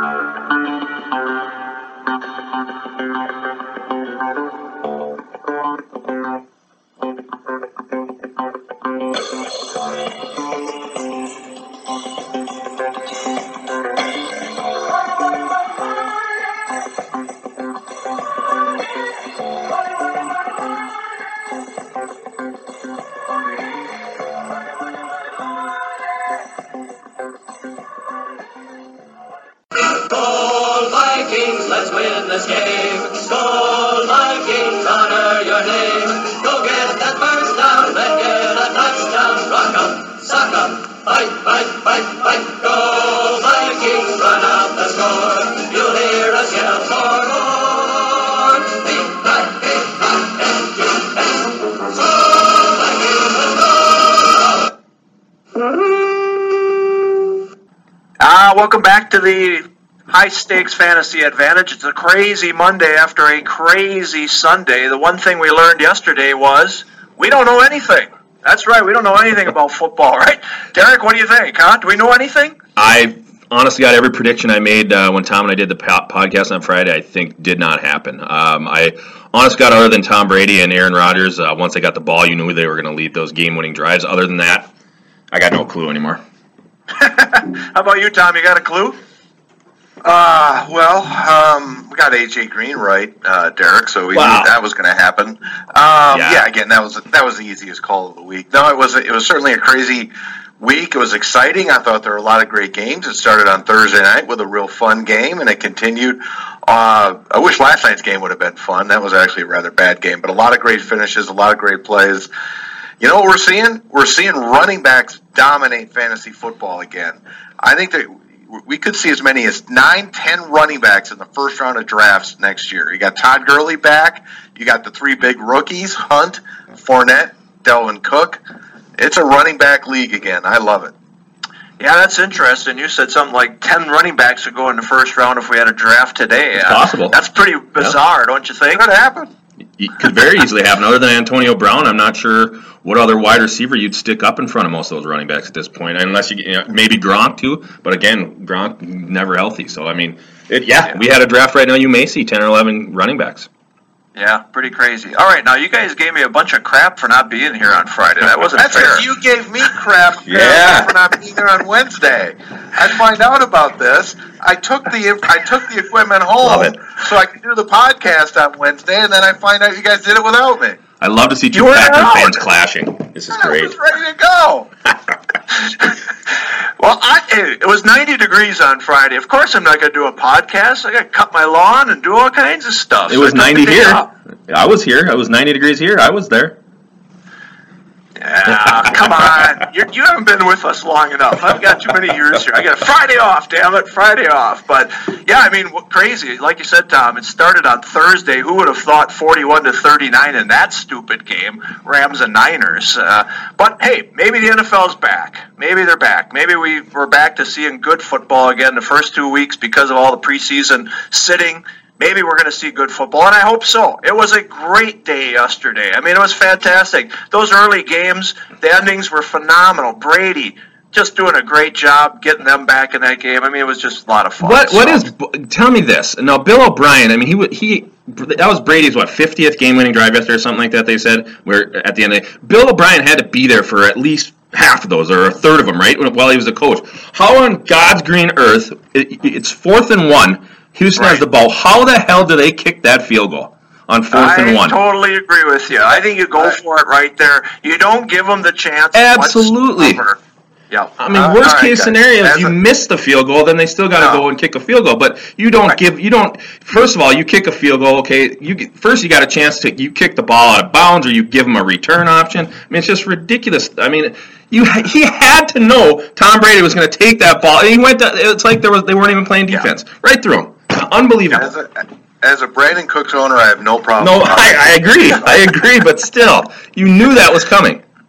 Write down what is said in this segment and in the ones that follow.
Let's win this game. Skol Vikings, honor your name. Go get that first down and get a touchdown. Rock 'em, sock 'em, fight, fight, fight, fight. Go Vikings, run out the score. You'll hear us yell for more. V-I-K-I-N-G-S. Skol Vikings, let's go. Welcome back to the High Stakes Fantasy Advantage. It's a crazy Monday after a crazy Sunday. The one thing we learned yesterday was we don't know anything. That's right, we don't know anything about football, right? Derek, what do you think, huh? Do we know anything? I honestly got every prediction I made when Tom and I did the podcast on Friday, I think did not happen. I honestly got, other than Tom Brady and Aaron Rodgers, once they got the ball, you knew they were going to lead those game-winning drives. Other than that, I got no clue anymore. How about you, Tom? You got a clue? We got AJ Green right, Derek, so we knew that was going to happen. Again, that was the easiest call of the week. No, it was certainly a crazy week. It was exciting. I thought there were a lot of great games. It started on Thursday night with a real fun game, and it continued. I wish last night's game would have been fun. That was actually a rather bad game, but a lot of great finishes, a lot of great plays. You know what we're seeing? We're seeing running backs dominate fantasy football again. I think that we could see as many as 9-10 running backs in the first round of drafts next year. You got Todd Gurley back. You got the three big rookies, Hunt, Fournette, Delvin Cook. It's a running back league again. I love it. Yeah, that's interesting. You said something like 10 running backs would go in the first round if we had a draft today. It's possible. That's pretty bizarre, don't you think? It could happen. It could very easily happen. Other than Antonio Brown, I'm not sure what other wide receiver you'd stick up in front of most of those running backs at this point, unless maybe Gronk too. But again, Gronk never healthy. So I mean, we had a draft right now. You may see 10 or 11 running backs. Yeah, pretty crazy. All right, now you guys gave me a bunch of crap for not being here on Friday. That wasn't That's fair. because you gave me crap for not being here on Wednesday. I find out about this. I took the equipment home so I could do the podcast on Wednesday, and then I find out you guys did it without me. I love to see two Packer fans clashing. This is great. I was ready to go. Well, it was 90 degrees on Friday. Of course I'm not going to do a podcast. I got to cut my lawn and do all kinds of stuff. It was 90 here. I was here. It was 90 degrees here. I was there. Yeah, come on. You haven't been with us long enough. I've got too many years here. I got Friday off, damn it, Friday off. But, yeah, I mean, crazy. Like you said, Tom, it started on Thursday. Who would have thought 41-39 in that stupid game, Rams and Niners? But, hey, maybe the NFL's back. Maybe they're back. Maybe we're back to seeing good football again the first 2 weeks because of all the preseason sitting. Maybe we're going to see good football, and I hope so. It was a great day yesterday. I mean, it was fantastic. Those early games, the endings were phenomenal. Brady just doing a great job getting them back in that game. I mean, it was just a lot of fun. Tell me this. Now, Bill O'Brien, I mean, that was Brady's, 50th game-winning drive yesterday or something like that, they said, where at the end of the day. Bill O'Brien had to be there for at least half of those, or a third of them, right, while he was a coach. How on God's green earth, it's 4th and 1, Houston has the ball. How the hell do they kick that field goal on 4th and 1? I totally agree with you. I think you go for it right there. You don't give them the chance. Absolutely. Yeah. I mean, worst case scenario is you miss the field goal, then they still got to go and kick a field goal. But you don't first of all, you kick a field goal, okay, first you got a chance you kick the ball out of bounds, or you give them a return option. I mean, it's just ridiculous. I mean, he had to know Tom Brady was going to take that ball. He went it's like they weren't even playing defense. Right through him. Unbelievable. As a Brandon Cooks owner, I have no problem. No, I agree. I agree, but still, you knew that was coming.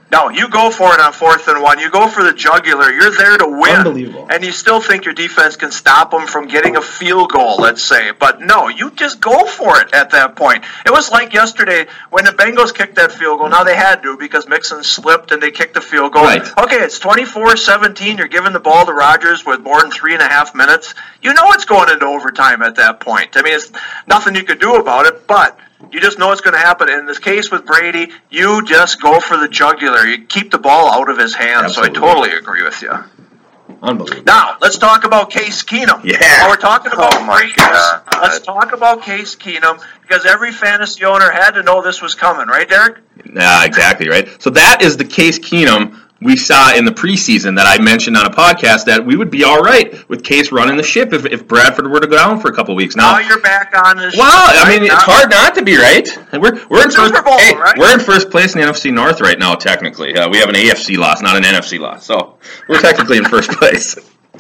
No, you go for it on 4th and 1. You go for the jugular. You're there to win. Unbelievable. And you still think your defense can stop them from getting a field goal, let's say. But no, you just go for it at that point. It was like yesterday when the Bengals kicked that field goal. Now they had to because Mixon slipped and they kicked the field goal. Right. Okay, it's 24-17. You're giving the ball to Rodgers with more than 3.5 minutes. You know it's going into overtime at that point. I mean, it's nothing you could do about it, but you just know it's going to happen. In this case with Brady, you just go for the jugular. You keep the ball out of his hands. Absolutely. So I totally agree with you. Unbelievable. Now, let's talk about Case Keenum. Yeah. While we're talking about Breakers, let's talk about Case Keenum because every fantasy owner had to know this was coming, right, Derek? Yeah, exactly, right? So that is the Case Keenum we saw in the preseason that I mentioned on a podcast that we would be all right with Case running the ship if Bradford were to go down for a couple of weeks. Now you're back on this. Well, I mean, it's hard not to be, right? We're in Super Bowl, right? We're in first place in the NFC North right now, technically. We have an AFC loss, not an NFC loss. So we're technically in first place.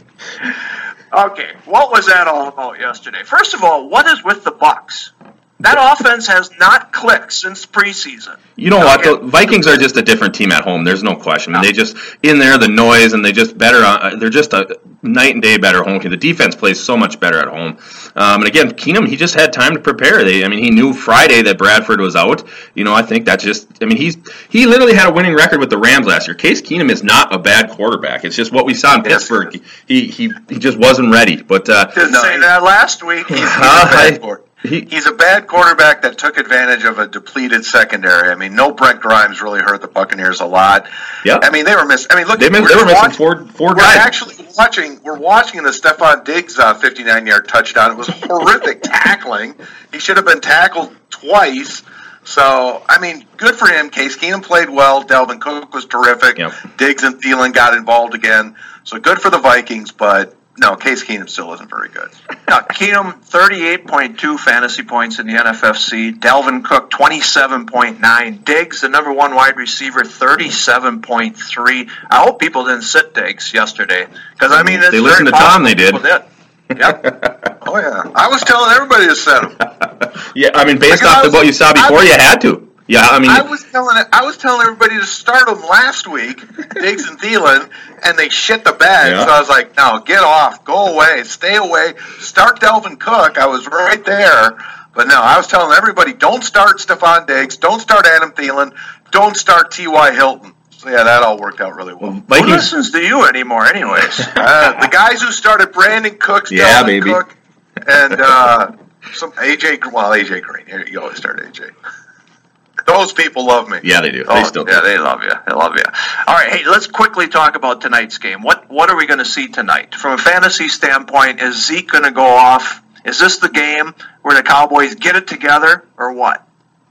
Okay, what was that all about yesterday? First of all, what is with the Bucs? That offense has not clicked since preseason. You know what? The Vikings are just a different team at home. There's no question. I mean, they just in there, the noise, and they just better. They're just a night and day better home team. The defense plays so much better at home. And again, Keenum, he just had time to prepare. He knew Friday that Bradford was out. You know, I think that's just. I mean, he literally had a winning record with the Rams last year. Case Keenum is not a bad quarterback. It's just what we saw in Pittsburgh. He just wasn't ready. But didn't say that last week. He's a bad quarterback that took advantage of a depleted secondary. I mean, no Brent Grimes really hurt the Buccaneers a lot. Yeah. I mean, they were missing. I mean, look, they were missing four guys. We're actually watching the Stephon Diggs 59-yard touchdown. It was horrific tackling. He should have been tackled twice. So, I mean, good for him. Case Keenum played well. Dalvin Cook was terrific. Yep. Diggs and Thielen got involved again. So good for the Vikings, but no, Case Keenum still isn't very good. Now, Keenum, 38.2 fantasy points in the NFFC. Dalvin Cook, 27.9. Diggs, the number one wide receiver, 37.3. I hope people didn't sit Diggs yesterday. Because, I mean, they listened to Tom, they did. Yep. Oh, yeah. I was telling everybody to set him. Yeah, I mean, based off of what you saw before, you had to. Yeah, I mean, I was telling everybody to start them last week, Diggs and Thielen, and they shit the bed. Yeah. So I was like, no, get off, go away, stay away, start Dalvin Cook. I was right there. But no, I was telling everybody, don't start Stephon Diggs, don't start Adam Thielen, don't start T.Y. Hilton. So yeah, that all worked out really well. Who listens to you anymore anyways? The guys who started Brandon Cooks, yeah, Dalvin baby. Cook, and some AJ Green. Here, you always start AJ. Those people love me. Yeah, they do. They still do. Yeah, they love you. They love you. All right, hey, let's quickly talk about tonight's game. What are we going to see tonight? From a fantasy standpoint, is Zeke going to go off? Is this the game where the Cowboys get it together, or what?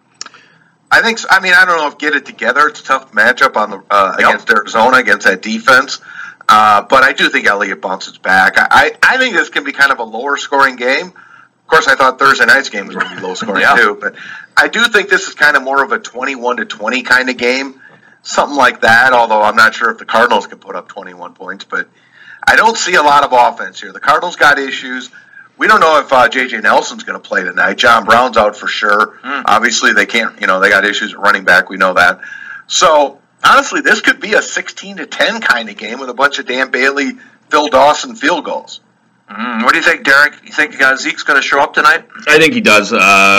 I think. I mean, I don't know if get it together. It's a tough matchup on the against Arizona, against that defense. But I do think Elliott bounces back. I think this can be kind of a lower scoring game. Of course, I thought Thursday night's game was going to be low scoring too. But I do think this is kind of more of a 21-20 kind of game, something like that. Although I'm not sure if the Cardinals can put up 21 points. But I don't see a lot of offense here. The Cardinals got issues. We don't know if J.J. Nelson's going to play tonight. John Brown's out for sure. Obviously, they can't. They got issues at running back. We know that. So honestly, this could be a 16-10 kind of game with a bunch of Dan Bailey, Phil Dawson field goals. What do you think, Derek? You think Zeke's going to show up tonight? I think he does.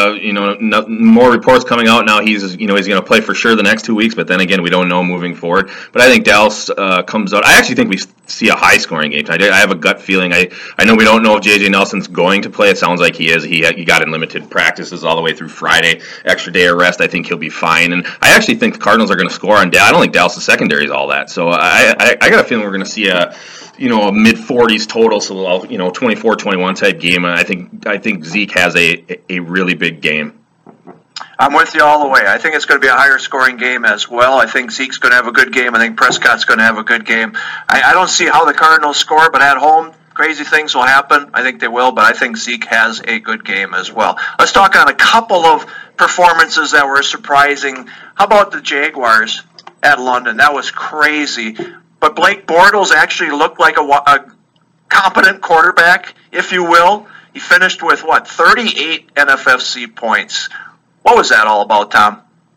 More reports coming out now. He's going to play for sure the next 2 weeks, but then again, we don't know moving forward. But I think Dallas comes out. I actually think we see a high-scoring game. I have a gut feeling. I know we don't know if J.J. Nelson's going to play. It sounds like he is. He got in limited practices all the way through Friday. Extra day of rest. I think he'll be fine. And I actually think the Cardinals are going to score on Dallas. I don't think Dallas' secondary is all that. So I got a feeling we're going to see a mid-40s total, so 24-21 type game. And I think Zeke has a really big game. I'm with you all the way. I think it's going to be a higher scoring game as well. I think Zeke's going to have a good game. I think Prescott's going to have a good game. I don't see how the Cardinals score, but at home, crazy things will happen. I think they will, but I think Zeke has a good game as well. Let's talk on a couple of performances that were surprising. How about the Jaguars at London? That was crazy. But Blake Bortles actually looked like a competent quarterback, if you will. He finished with, 38 NFFC points. What was that all about, Tom?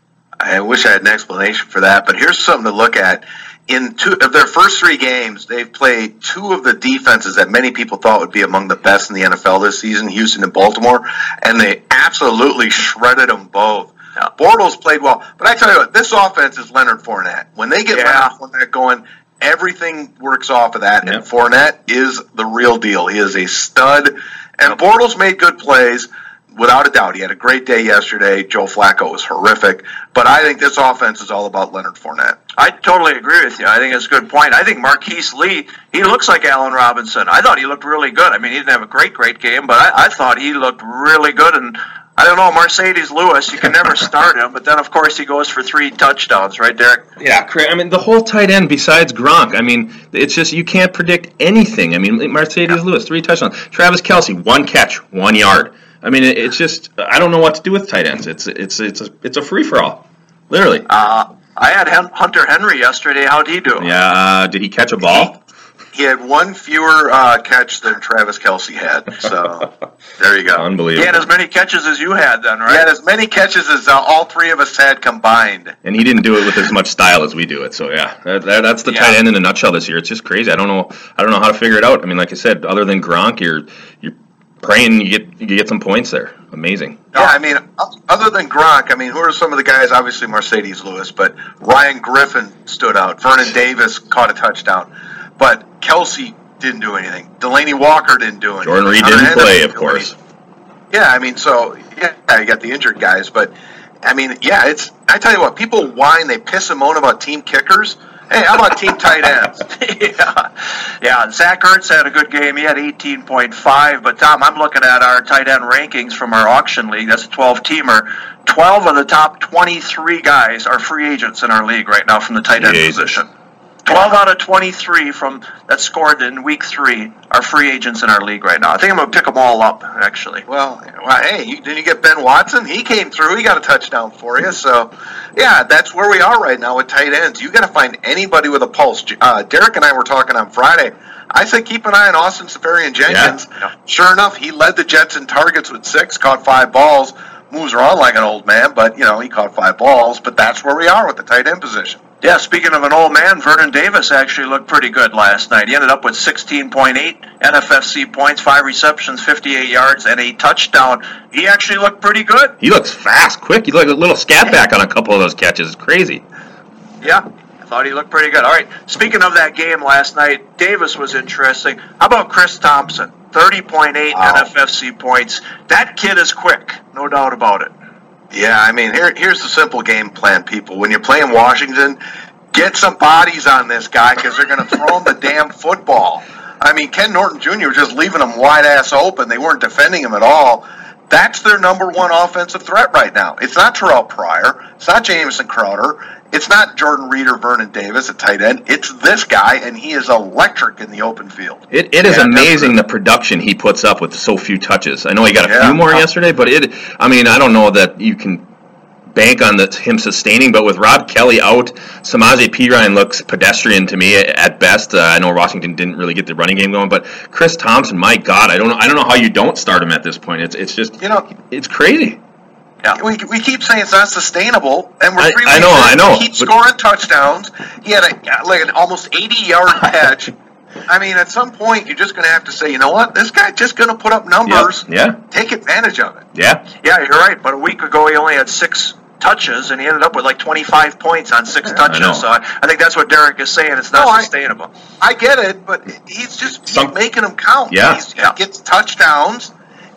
I wish I had an explanation for that, but here's something to look at. In 2 of their first 3 games, they've played 2 of the defenses that many people thought would be among the best in the NFL this season, Houston and Baltimore, and they absolutely shredded them both. Yeah. Bortles played well, but I tell you what, this offense is Leonard Fournette. When they get Leonard Fournette going, everything works off of that, and Fournette is the real deal. He is a stud, and Bortles made good plays. Without a doubt, he had a great day yesterday. Joe Flacco was horrific. But I think this offense is all about Leonard Fournette. I totally agree with you. I think it's a good point. I think Marquise Lee, he looks like Allen Robinson. I thought he looked really good. I mean, he didn't have a great game, but I thought he looked really good. And I don't know, Mercedes Lewis, you can never start him. But then, of course, he goes for 3 touchdowns, right, Derek? Yeah, I mean, the whole tight end besides Gronk, I mean, it's just you can't predict anything. I mean, Mercedes Lewis, 3 touchdowns. Travis Kelce, 1 catch, 1 yard. I mean, it's just I don't know what to do with tight ends. It's a free for all, literally. I had Hunter Henry yesterday. How'd he do? Yeah, did he catch a ball? He had 1 fewer catch than Travis Kelce had. So there you go. Unbelievable. He had as many catches as you had, then, right? He had as many catches as all 3 of us had combined. And he didn't do it with as much style as we do it. So yeah, that's the tight end in a nutshell this year. It's just crazy. I don't know how to figure it out. I mean, like I said, other than Gronk, you're praying you get some points there. Amazing. Yeah, I mean, other than Gronk, I mean, who are some of the guys? Obviously, Mercedes Lewis, but Ryan Griffin stood out. Vernon Davis caught a touchdown, but Kelce didn't do anything. Delaney Walker didn't do anything. Jordan Reed didn't play, of course. Yeah, I mean, so yeah, you got the injured guys, but I mean, yeah, I tell you what, people whine, they piss and moan about team kickers. Hey, how about team tight ends? Yeah, Zach Ertz had a good game. He had 18.5. But, Tom, I'm looking at our tight end rankings from our auction league. That's a 12-teamer. 12 of the top 23 guys are free agents in our league right now from the tight end position. 12 out of 23 that scored in week 3 are free agents in our league right now. I think I'm going to pick them all up, actually. Well hey, didn't you get Ben Watson? He came through. He got a touchdown for you. So, yeah, that's where we are right now with tight ends. You got to find anybody with a pulse. Derek and I were talking on Friday. I said keep an eye on Austin Seferian-Jenkins. Yeah. Sure enough, he led the Jets in targets with 6, caught 5 balls. Moves around like an old man, but, he caught 5 balls. But that's where we are with the tight end position. Yeah, speaking of an old man, Vernon Davis actually looked pretty good last night. He ended up with 16.8 NFFC points, 5 receptions, 58 yards, and a touchdown. He actually looked pretty good. He looks fast, quick. He looked like a little scat back on a couple of those catches. It's crazy. Yeah, I thought he looked pretty good. All right, speaking of that game last night, Davis was interesting. How about Chris Thompson? 30.8 NFFC points. That kid is quick, no doubt about it. Yeah, I mean, here's the simple game plan, people. When you're playing Washington, get some bodies on this guy because they're going to throw him the damn football. I mean, Ken Norton Jr. was just leaving him wide-ass open. They weren't defending him at all. That's their number 1 offensive threat right now. It's not Terrell Pryor. It's not Jamison Crowder. It's not Jordan Reed or Vernon Davis at tight end. It's this guy, and he is electric in the open field. It is amazing the production he puts up with so few touches. I know he got a few more yesterday, but I don't know that you can bank on him sustaining, but with Rob Kelly out, Samaje Perine looks pedestrian to me at best. I know Washington didn't really get the running game going, but Chris Thompson, my God, I don't know how you don't start him at this point. It's just it's crazy. Yeah. We keep saying it's not sustainable, and we're 3 weeks I know. Keep scoring touchdowns. He had an almost 80-yard catch. I mean, at some point, you're just going to have to say, you know what? This guy's just going to put up numbers. Yeah. Take advantage of it. Yeah. Yeah, you're right. But a week ago, he only had 6 touches, and he ended up with like 25 points on 6 touches. So I think that's what Derek is saying. It's not sustainable. I get it, but he's just making them count. Yeah. He gets touchdowns.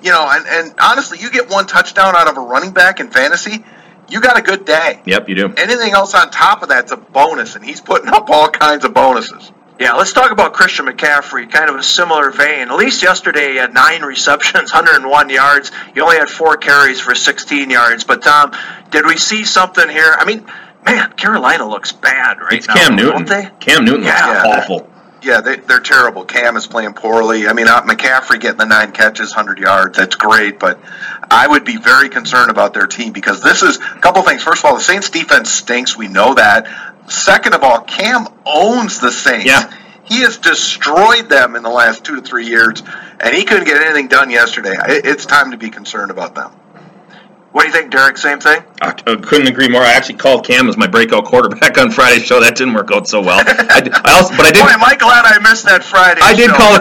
And honestly, you get 1 touchdown out of a running back in fantasy, you got a good day. Yep, you do. Anything else on top of that's a bonus, and he's putting up all kinds of bonuses. Yeah, let's talk about Christian McCaffrey, kind of a similar vein. At least yesterday he had 9 receptions, 101 yards. He only had 4 carries for 16 yards. But, Tom, did we see something here? I mean, man, Carolina looks bad right now. It's Cam Newton. Don't they? Cam Newton looks awful. Yeah, they're terrible. Cam is playing poorly. I mean, McCaffrey getting the 9 catches, 100 yards, that's great, but I would be very concerned about their team because this is a couple things. First of all, the Saints defense stinks. We know that. Second of all, Cam owns the Saints. Yeah. He has destroyed them in the last 2 to 3 years, and he couldn't get anything done yesterday. It's time to be concerned about them. What do you think, Derek? Same thing? I couldn't agree more. I actually called Cam as my breakout quarterback on Friday's show. That didn't work out so well. Boy, am I glad I missed that Friday. I did call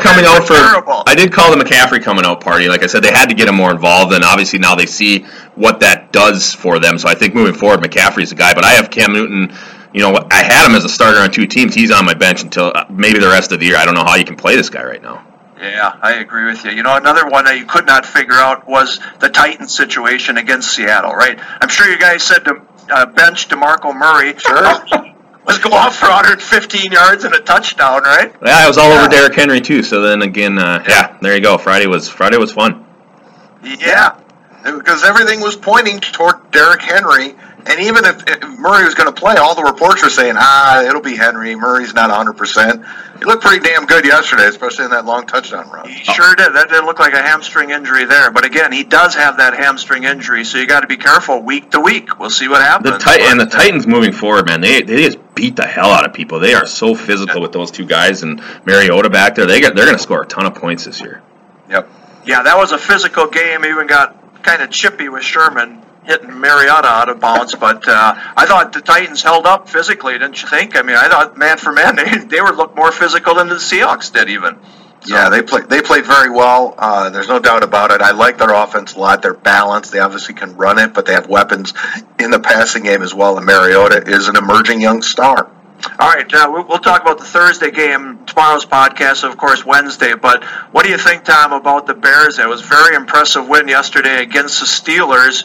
the McCaffrey coming out party. Like I said, they had to get him more involved, and obviously now they see what that does for them. So I think moving forward, McCaffrey's the guy. But I have Cam Newton. I had him as a starter on 2 teams. He's on my bench until maybe the rest of the year. I don't know how you can play this guy right now. Yeah, I agree with you. Another one that you could not figure out was the Titans situation against Seattle, right? I'm sure you guys said to bench DeMarco Murray. Sure. Let's go off for 115 yards and a touchdown, right? Yeah, I was all over Derrick Henry too. So then again, there you go. Friday was fun. Yeah, because everything was pointing toward Derrick Henry. And even if Murray was going to play, all the reports were saying, it'll be Henry. Murray's not 100%. He looked pretty damn good yesterday, especially in that long touchdown run. He sure did. That didn't look like a hamstring injury there. But again, he does have that hamstring injury, so you got to be careful week to week. We'll see what happens. The Titans moving forward, man, they just beat the hell out of people. They are so physical with those 2 guys and Mariota back there. They're going to score a ton of points this year. Yep. Yeah, that was a physical game. Even got kind of chippy with Sherman hitting Mariota out of bounds, but I thought the Titans held up physically, didn't you think? I mean, I thought man for man, they would look more physical than the Seahawks did even. So. Yeah, they played very well. There's no doubt about it. I like their offense a lot. They're balanced. They obviously can run it, but they have weapons in the passing game as well, and Mariota is an emerging young star. All right, we'll talk about the Thursday game, tomorrow's podcast, of course, Wednesday. But what do you think, Tom, about the Bears? It was a very impressive win yesterday against the Steelers.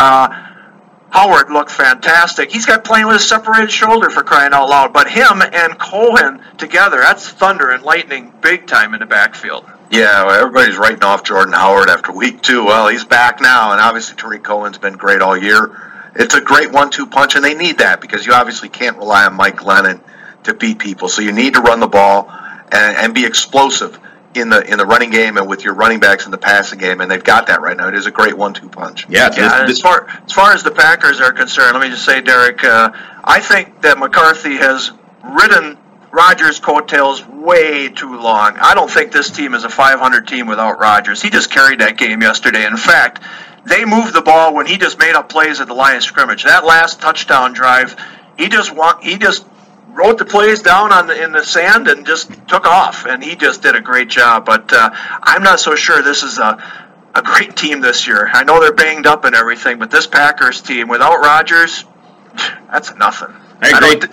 Howard looked fantastic. He's got playing with a separated shoulder, for crying out loud. But him and Cohen together, that's thunder and lightning big time in the backfield. Yeah, well, everybody's writing off Jordan Howard after week 2. Well, he's back now, and obviously Tariq Cohen's been great all year. It's a great 1-2 punch, and they need that because you obviously can't rely on Mike Glennon to beat people. So you need to run the ball and be explosive in the running game and with your running backs in the passing game, and they've got that right now. It is a great 1-2 punch. Yeah. As far as the Packers are concerned, let me just say, Derek, I think that McCarthy has ridden Rodgers' coattails way too long. I don't think this team is a 500 team without Rodgers. He just carried that game yesterday. In fact, they moved the ball when he just made up plays at the line of scrimmage. That last touchdown drive, he just wrote the plays down in the sand and just took off, and he just did a great job. But I'm not so sure this is a great team this year. I know they're banged up and everything, but this Packers team without Rodgers, that's nothing. I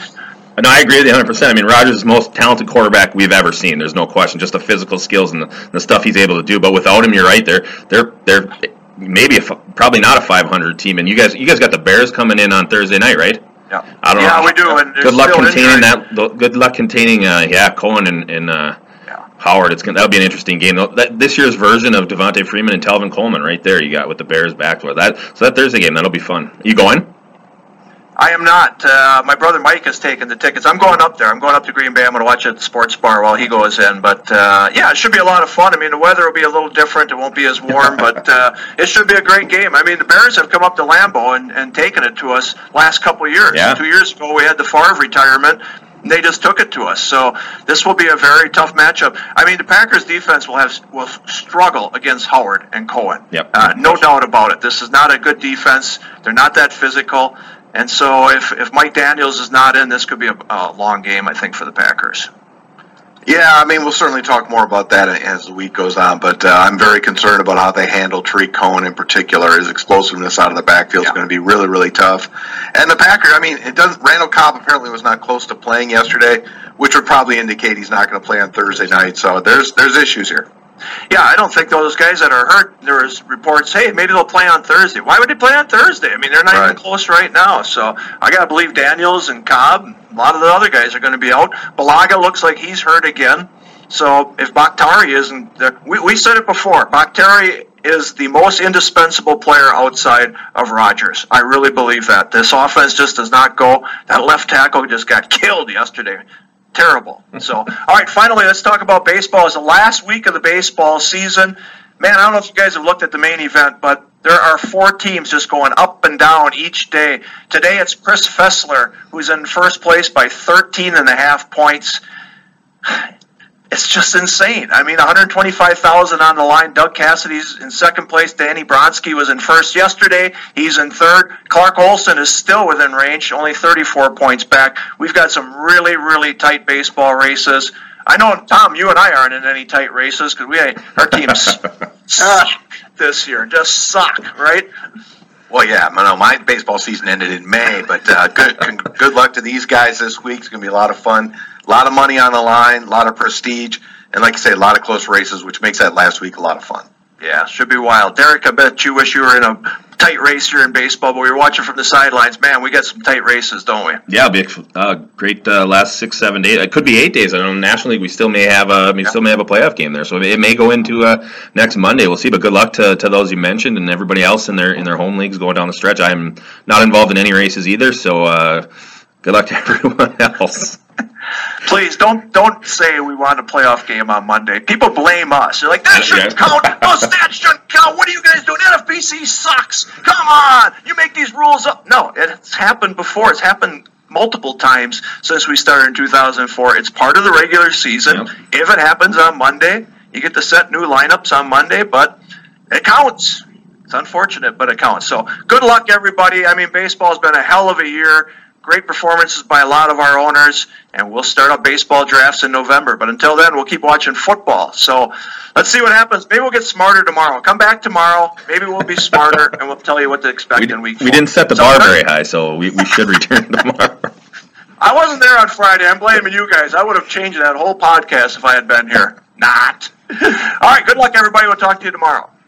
agree with you 100%. I mean, Rodgers is the most talented quarterback we've ever seen. There's no question. Just the physical skills and the stuff he's able to do. But without him, you're right. They're probably not a 500 team. And you guys got the Bears coming in on Thursday night, right? Yeah. I don't know. Yeah, we do. And good luck containing that. Good luck containing Cohen and Howard. That'll be an interesting game. This year's version of Devontae Freeman and Telvin Coleman right there. You got with the Bears back for that. So that Thursday game, that'll be fun. You going? I am not. My brother Mike has taken the tickets. I'm going up there. I'm going up to Green Bay. I'm going to watch it at the sports bar while he goes in. But, it should be a lot of fun. I mean, the weather will be a little different. It won't be as warm, but it should be a great game. I mean, the Bears have come up to Lambeau and taken it to us last couple of years. Yeah. 2 years ago, we had the Favre retirement. And they just took it to us. So this will be a very tough matchup. I mean, the Packers defense will struggle against Howard and Cohen. Yep. No doubt about it. This is not a good defense. They're not that physical. And so if Mike Daniels is not in, this could be a long game, I think, for the Packers. Yeah, I mean, we'll certainly talk more about that as the week goes on, but I'm very concerned about how they handle Tariq Cohen in particular. His explosiveness out of the backfield is going to be really, really tough. And the Packers, I mean, Randall Cobb apparently was not close to playing yesterday, which would probably indicate he's not going to play on Thursday night. So there's issues here. Yeah, I don't think those guys that are hurt, there was reports, hey, maybe they'll play on Thursday. Why would they play on Thursday? I mean, they're not even close right now. So I got to believe Daniels and Cobb, a lot of the other guys are going to be out. Balaga looks like he's hurt again. So if Bakhtiari isn't there, we said it before, Bakhtiari is the most indispensable player outside of Rodgers. I really believe that. This offense just does not go. That left tackle just got killed yesterday. Terrible. So, all right, finally, let's talk about baseball. It's the last week of the baseball season. Man, I don't know if you guys have looked at the main event, but there are 4 teams just going up and down each day. Today it's Chris Fessler, who's in first place by 13.5 points. it's just insane. I mean, $125,000 on the line. Doug Cassidy's in second place. Danny Bronski was in first yesterday. He's in third. Clark Olson is still within range, only 34 points back. We've got some really, really tight baseball races. I know, Tom, you and I aren't in any tight races because our teams suck this year. Just suck, right? Well, yeah, my baseball season ended in May, but good luck to these guys this week. It's going to be a lot of fun, a lot of money on the line, a lot of prestige, and like I say, a lot of close races, which makes that last week a lot of fun. Yeah, should be wild. Derek, I bet you wish you were in a tight race here in baseball, but we were watching from the sidelines. Man, we got some tight races, don't we? Yeah, it'll be a great last 6, 7 days. It could be 8 days. I know National League we still may have a playoff game there, so it may go into next Monday. We'll see. But good luck to those you mentioned and everybody else in their home leagues going down the stretch. I'm not involved in any races either, so good luck to everyone else. Please don't say we want a playoff game on Monday. People blame us. They're like, that shouldn't count. Those stats shouldn't count. What are you guys doing? NFBC sucks. Come on. You make these rules up. No, it's happened before. It's happened multiple times since we started in 2004. It's part of the regular season. Yep. If it happens on Monday, you get to set new lineups on Monday, but it counts. It's unfortunate, but it counts. So good luck, everybody. I mean, baseball has been a hell of a year. Great performances by a lot of our owners, and we'll start up baseball drafts in November. But until then, we'll keep watching football. So let's see what happens. Maybe we'll get smarter tomorrow. Come back tomorrow. Maybe we'll be smarter, and we'll tell you what to expect in week 4. We didn't set the bar very high, so we should return tomorrow. I wasn't there on Friday. I'm blaming you guys. I would have changed that whole podcast if I had been here. Not. All right, good luck, everybody. We'll talk to you tomorrow.